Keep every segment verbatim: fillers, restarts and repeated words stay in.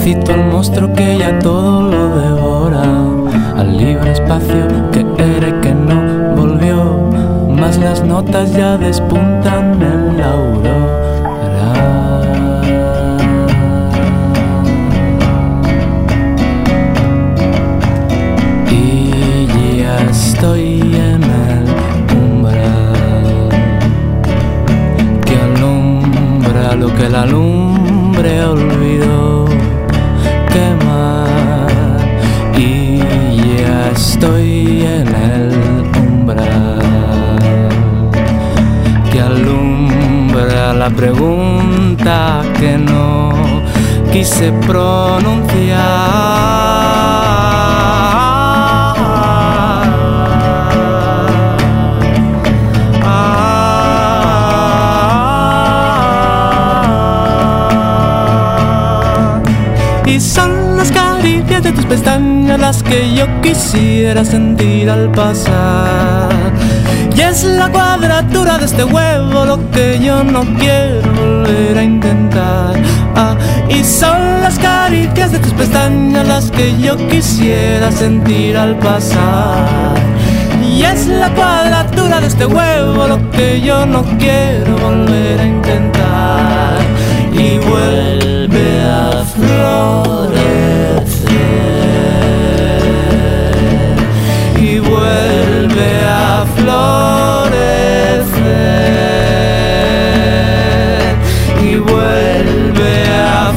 Cito al monstruo que ya todo lo devora, al libre espacio que era y que no volvió, mas las notas ya despuntan en la aurora. Y ya estoy en el umbral que alumbra lo que la lumbre olvidó quemar. Y ya estoy en el umbral que alumbra la pregunta que no quise pronunciar. Y son las caricias de tus pestañas las que yo quisiera sentir al pasar. Y es la cuadratura de este huevo lo que yo no quiero volver a intentar. Ah, y son las caricias de tus pestañas las que yo quisiera sentir al pasar. Y es la cuadratura de este huevo lo que yo no quiero volver a intentar. Y vuelve a florecer, y vuelve a florecer, y vuelve a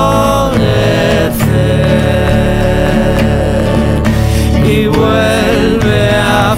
florecer, y vuelve a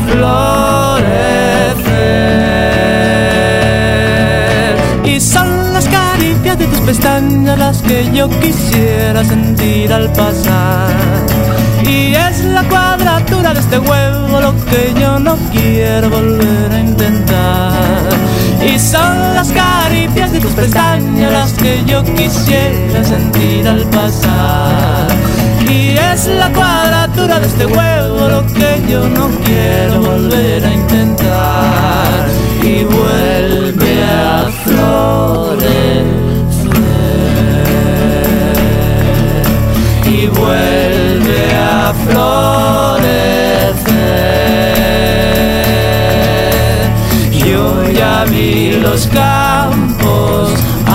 florecer. Y son las caricias de tus pestañas las que yo quisiera sentir al pasar. Y es la cuadratura de este huevo lo que yo no quiero volver a intentar. Y son las caricias de tus pestañas las que yo quisiera sentir al pasar. Y es la cuadratura de este huevo lo que yo no quiero volver a intentar. Y vuelve a florecer, y vuelve a florecer. Yo ya vi los campos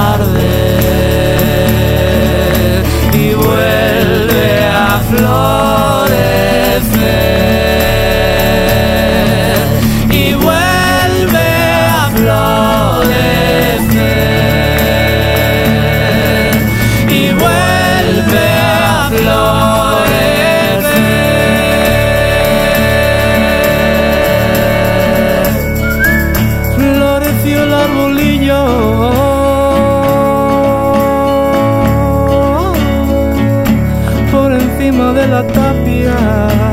arder, y vuelve a florecer, y vuelve a florecer, y vuelve a florecer. Floreció el arbolillo por encima de la tapia.